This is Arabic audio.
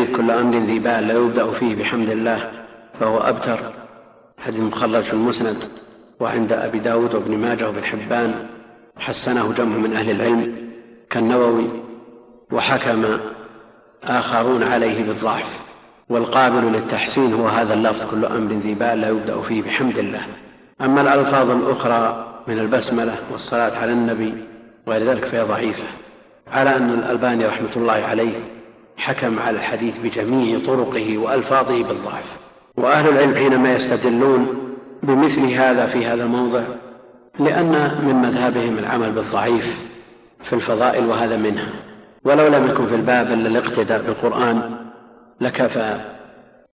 حديث كل أمر ذي بال لا يبدأ فيه بحمد الله فهو أبتر، حديث مخرج في المسند وعند أبي داود وابن ماجه وابن حبان، حسنه جمع من أهل العلم كالنووي، وحكم آخرون عليه بالضعف. والقابل للتحسين هو هذا اللفظ كل أمر ذي بال لا يبدأ فيه بحمد الله. أما الألفاظ الأخرى من البسملة والصلاة على النبي وغير ذلك فهي ضعيفة، على أن الألباني رحمة الله عليه حكم على الحديث بجميع طرقه وألفاظه بالضعف. وأهل العلم حينما يستدلون بمثل هذا في هذا الموضع لأن من مذهبهم العمل بالضعيف في الفضائل، وهذا منها، ولو لم يكن في الباب إلا الاقتداء بالقرآن لكفى